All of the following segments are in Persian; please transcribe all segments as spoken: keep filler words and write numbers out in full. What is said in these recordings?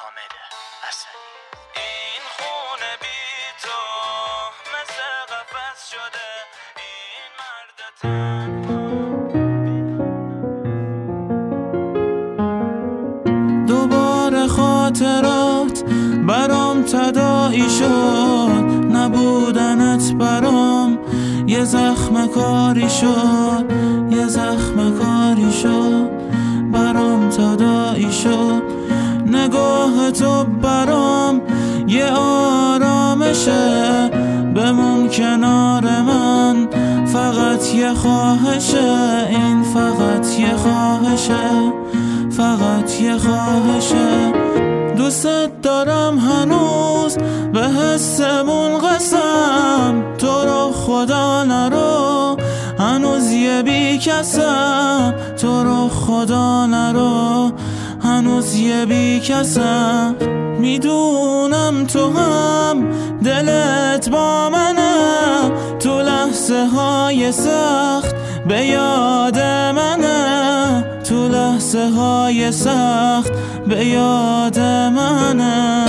حامد اسدی. این خونه بی تو مثل قفس شده، این مرد تنها. دوباره خاطرات برام تداعی شد، نبودنت برام یه زخم کاری شد، یه زخم کاری شد، برام تداعی شد. نگاه تو برام یه آرامشه، بمون کنار من، فقط یه خواهشه، این فقط یه خواهشه، فقط یه خواهشه. دوست دارم هنوز به حسمون قسم، تو رو خدا نرو، هنوز یه بی کسم، تو رو خدا نرو، هنوز یه بی کسم. میدونم تو هم دلت با منه، تو لحظه های سخت به یاد منه، تو لحظه های سخت به یاد منه.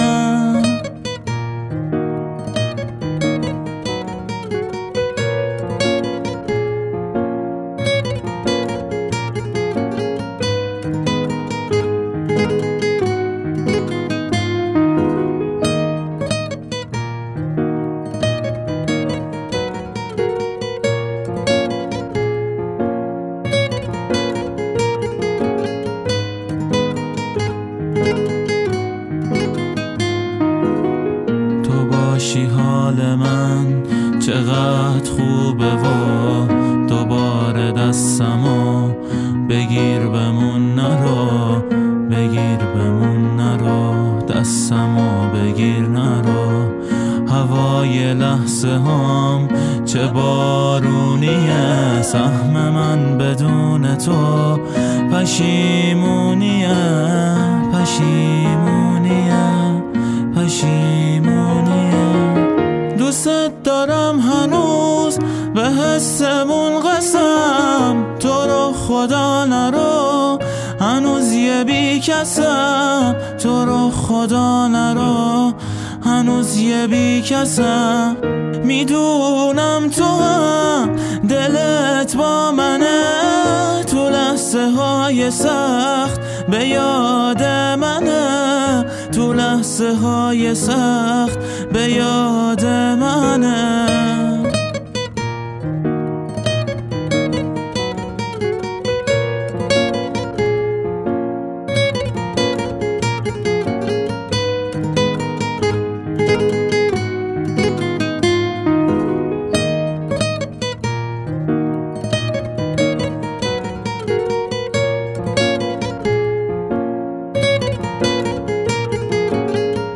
باشی حال من چقدر خوبه و دوباره دستمو بگیر بمون نرو، بگیر بمون نرو، دستمو بگیر نرو. هوای لحظه هم چه بارونیه، سهم من بدون تو پشیمونیه، پشیمونیه، پشیمونیه. دوست دارم هنوز به حسمون قسم، تو رو خدا نرو، هنوز یه بی کسم، تو رو خدا نرو، هنوز یه بی کسم. میدونم تو هم دلت با منه، تو لحظه های سخت به یاد منه، تو لحظه های سخت به یاد منه.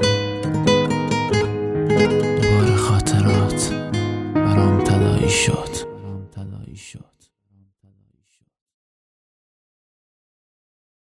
دوباره خاطرات برام تداعی شد.